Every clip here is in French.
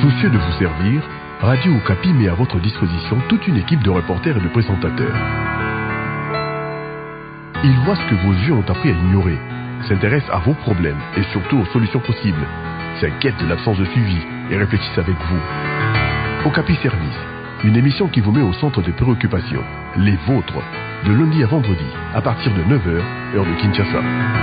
Soucieux de vous servir, Radio Okapi met à votre disposition toute une équipe de reporters et de présentateurs. Ils voient ce que vos yeux ont appris à ignorer, s'intéressent à vos problèmes et surtout aux solutions possibles, s'inquiètent de l'absence de suivi et réfléchissent avec vous. Okapi Service, une émission qui vous met au centre des préoccupations, les vôtres, de lundi à vendredi, à partir de 9h, heure de Kinshasa.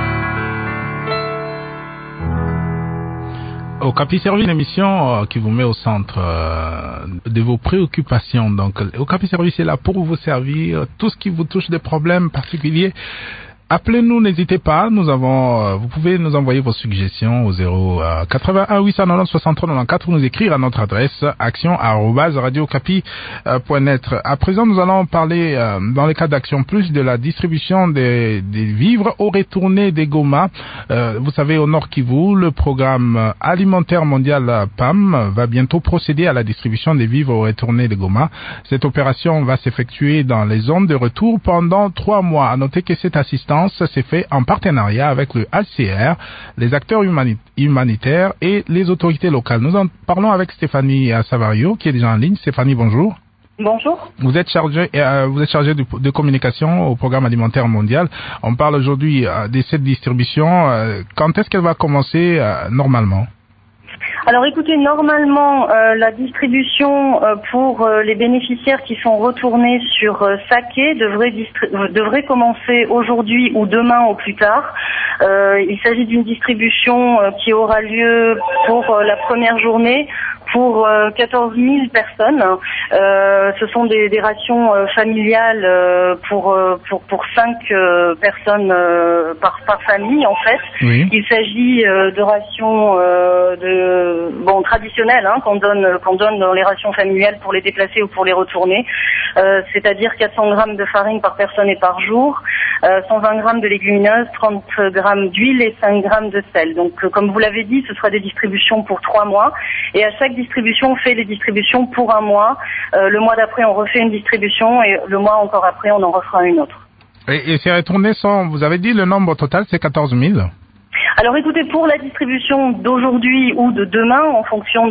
Okapi Service, une émission qui vous met au centre de vos préoccupations. Donc, Okapi Service est là pour vous servir tout ce qui vous touche, des problèmes particuliers. Appelez-nous, n'hésitez pas. Vous pouvez nous envoyer vos suggestions au 81 890 63 94 ou nous écrire à notre adresse action@radiocapi.net. À présent, nous allons parler, dans le cadre d'Action Plus, de la distribution des vivres aux retournés des Goma. Vous savez, au Nord Kivu, le programme alimentaire mondial PAM va bientôt procéder à la distribution des vivres aux retournés des Goma. Cette opération va s'effectuer dans les zones de retour pendant 3 mois. À noter que cette assistance s'est fait en partenariat avec le HCR, les acteurs humanitaires et les autorités locales. Nous en parlons avec Stéphanie Savario, qui est déjà en ligne. Stéphanie, bonjour. Bonjour. Vous êtes chargée de communication au programme alimentaire mondial. On parle aujourd'hui de cette distribution. Quand est-ce qu'elle va commencer normalement? Alors écoutez, normalement, la distribution pour les bénéficiaires qui sont retournés sur Saké devrait commencer aujourd'hui ou demain au plus tard. Il s'agit d'une distribution qui aura lieu pour la première journée pour 14 000 personnes. Ce sont des rations familiales pour 5 personnes par famille en fait. Oui. Il s'agit de rations traditionnelles qu'on donne dans les rations familiales pour les déplacer ou pour les retourner. C'est-à-dire 400 grammes de farine par personne et par jour, 120 grammes de légumineuses, 30 grammes d'huile et 5 grammes de sel. Donc comme vous l'avez dit, ce sera des distributions pour 3 mois et à chaque distribution, on fait les distributions pour 1 mois. Le mois d'après, on refait une distribution et le mois encore après, on en refera une autre. Et ces retournées vous avez dit le nombre total, c'est 14 000? Alors écoutez, pour la distribution d'aujourd'hui ou de demain, en fonction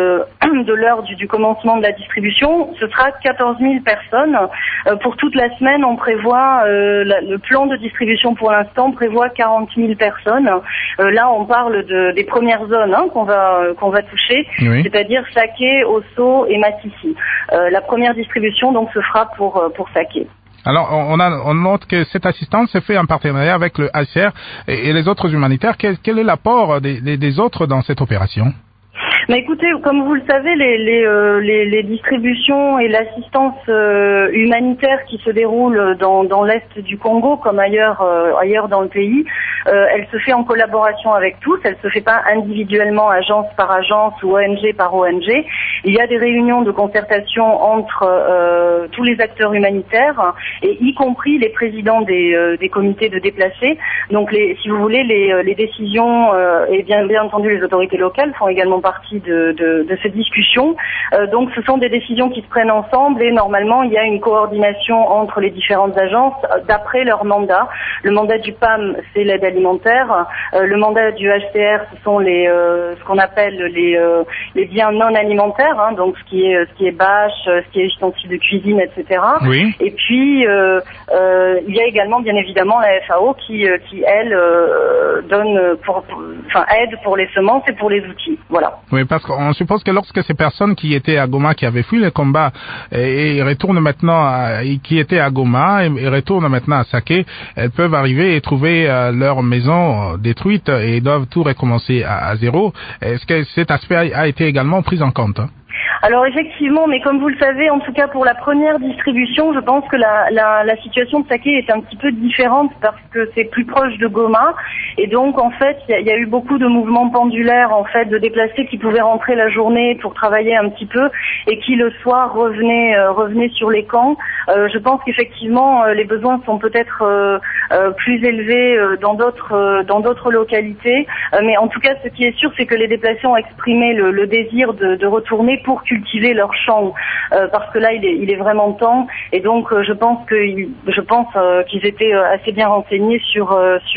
de l'heure du commencement de la distribution, ce sera 14 000 personnes. Pour toute la semaine, on prévoit, le plan de distribution pour l'instant prévoit 40 000 personnes. Là, on parle des premières zones qu'on va toucher, oui. C'est-à-dire Saké, Osso et Massissi. La première distribution donc se fera pour Saké. Alors, on note que cette assistance se fait en partenariat avec le HCR et les autres humanitaires. Quel est l'apport des autres dans cette opération? Mais écoutez, comme vous le savez, les distributions et l'assistance humanitaire qui se déroule dans l'est du Congo comme ailleurs dans le pays, elle se fait en collaboration avec tous, elle se fait pas individuellement, agence par agence ou ONG par ONG. Il y a des réunions de concertation entre tous les acteurs humanitaires et y compris les présidents des comités de déplacés. Donc si vous voulez, les décisions et bien entendu les autorités locales font également partie de cette discussion. Donc ce sont des décisions qui se prennent ensemble et normalement il y a une coordination entre les différentes agences d'après leur mandat. Le mandat du PAM, c'est l'aide alimentaire. Le mandat du HCR, ce sont ce qu'on appelle les biens non alimentaires, donc ce qui est bâche, ce qui est ustensiles de cuisine, etc. Oui. Et puis il y a également bien évidemment la FAO qui elle aide pour les semences et pour les outils. Voilà. Oui, parce qu'on suppose que lorsque ces personnes qui étaient à Goma, qui avaient fui le combat et retournent maintenant qui étaient à Goma et retournent maintenant à Saké, elles peuvent arriver et trouver leur maison détruite et doivent tout recommencer à zéro. Est-ce que cet aspect a été également pris en compte? Alors effectivement, mais comme vous le savez, en tout cas pour la première distribution, je pense que la situation de Saké est un petit peu différente parce que c'est plus proche de Goma et donc en fait il y a eu beaucoup de mouvements pendulaires en fait de déplacés qui pouvaient rentrer la journée pour travailler un petit peu et qui le soir revenaient sur les camps. Je pense qu'effectivement les besoins sont peut-être plus élevés dans d'autres localités. Mais en tout cas, ce qui est sûr, c'est que les déplacés ont exprimé le désir de retourner pour cultiver leur champ, parce que là, il est vraiment temps. Et donc, je pense qu'ils étaient assez bien renseignés sur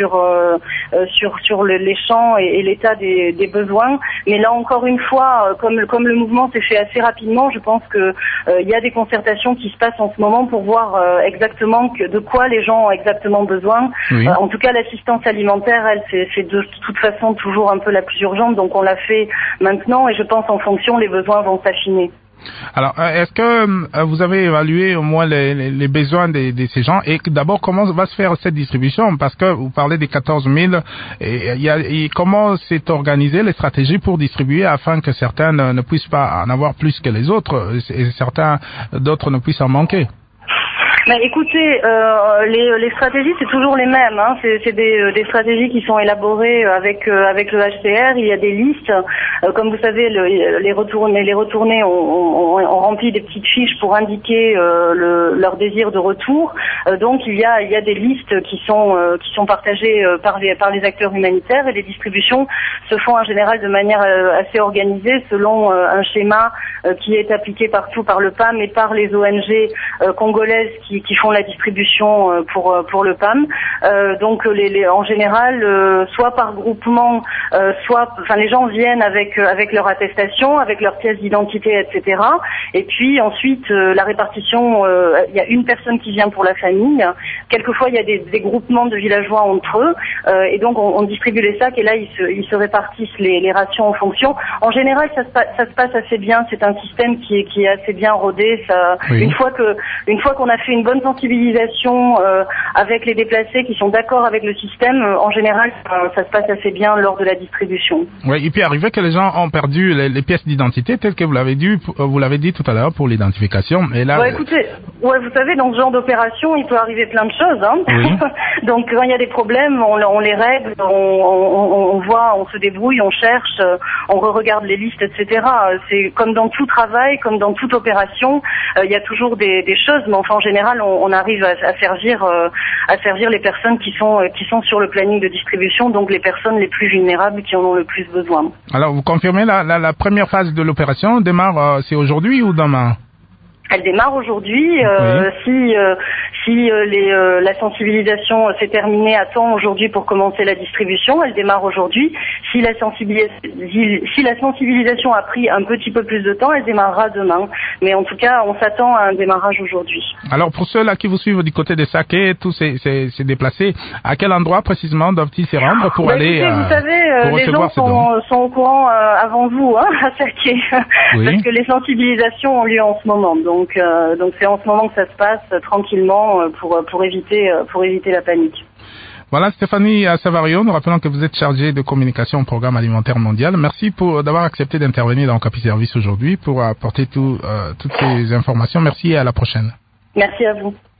les champs et l'état des besoins. Mais là, encore une fois, comme le mouvement s'est fait assez rapidement, je pense que il y a des concertations qui se passent en ce moment pour voir exactement de quoi les gens ont exactement besoin. Oui. En tout cas, l'assistance alimentaire, elle, c'est de toute façon toujours un peu la plus urgente, donc on l'a fait maintenant et je pense en fonction, les besoins vont s'affiner. Alors, est-ce que vous avez évalué au moins les besoins de ces gens et d'abord comment va se faire cette distribution? Parce que vous parlez des 14 000 et comment s'est organisé les stratégies pour distribuer afin que certains ne puissent pas en avoir plus que les autres et certains d'autres ne puissent en manquer? Bah, écoutez, les stratégies c'est toujours les mêmes. Hein. C'est des stratégies qui sont élaborées avec le HCR. Il y a des listes. Comme vous savez, les retournés ont rempli des petites fiches pour indiquer leur désir de retour. Donc il y a des listes qui sont partagées par les acteurs humanitaires et les distributions se font en général de manière assez organisée selon un schéma qui est appliqué partout par le PAM et par les ONG congolaises qui font la distribution pour le PAM. Donc en général, soit par groupement, les gens viennent avec leur attestation, avec leur pièce d'identité, etc. Et puis ensuite la répartition, il y a une personne qui vient pour la famille. Quelquefois il y a des groupements de villageois entre eux, et donc on distribue les sacs et là ils se répartissent les rations en fonction. En général ça se passe assez bien. C'est un système qui est assez bien rodé. Oui. Une fois qu'on a fait une bonne sensibilisation avec les déplacés qui sont d'accord avec le système, en général ça se passe assez bien lors de la distribution. Oui, et puis arrivé que les gens ont perdu les pièces d'identité telles que vous l'avez dit tout à l'heure pour l'identification. Et là, écoutez, vous savez, dans ce genre d'opération, il peut arriver plein de choses. Hein. Oui. Donc quand il y a des problèmes, on les règle, on voit, on se débrouille, on cherche, on regarde les listes, etc. C'est comme dans tout travail, comme dans toute opération, il y a toujours des choses, mais enfin en général, on arrive à servir les personnes qui sont sur le planning de distribution, donc les personnes les plus vulnérables qui en ont le plus besoin. Alors vous confirmez la première phase de l'opération démarre, c'est aujourd'hui ou demain? Elle démarre aujourd'hui. Oui. Si la sensibilisation s'est terminée à temps aujourd'hui pour commencer la distribution, elle démarre aujourd'hui. Si la sensibilisation a pris un petit peu plus de temps, elle démarrera demain. Mais en tout cas, on s'attend à un démarrage aujourd'hui. Alors pour ceux-là qui vous suivent du côté des Saké, tous ces déplacés, à quel endroit précisément doivent-ils s'y rendre pour aller écoutez, vous savez, les gens sont au courant avant vous, hein, à Saké, oui. Parce que les sensibilisations ont lieu en ce moment. Donc c'est en ce moment que ça se passe tranquillement pour éviter la panique. Voilà, Stéphanie Savario, nous rappelons que vous êtes chargée de communication au Programme alimentaire mondial. Merci d'avoir accepté d'intervenir dans Okapi Service aujourd'hui pour apporter toutes ces informations. Merci et à la prochaine. Merci à vous.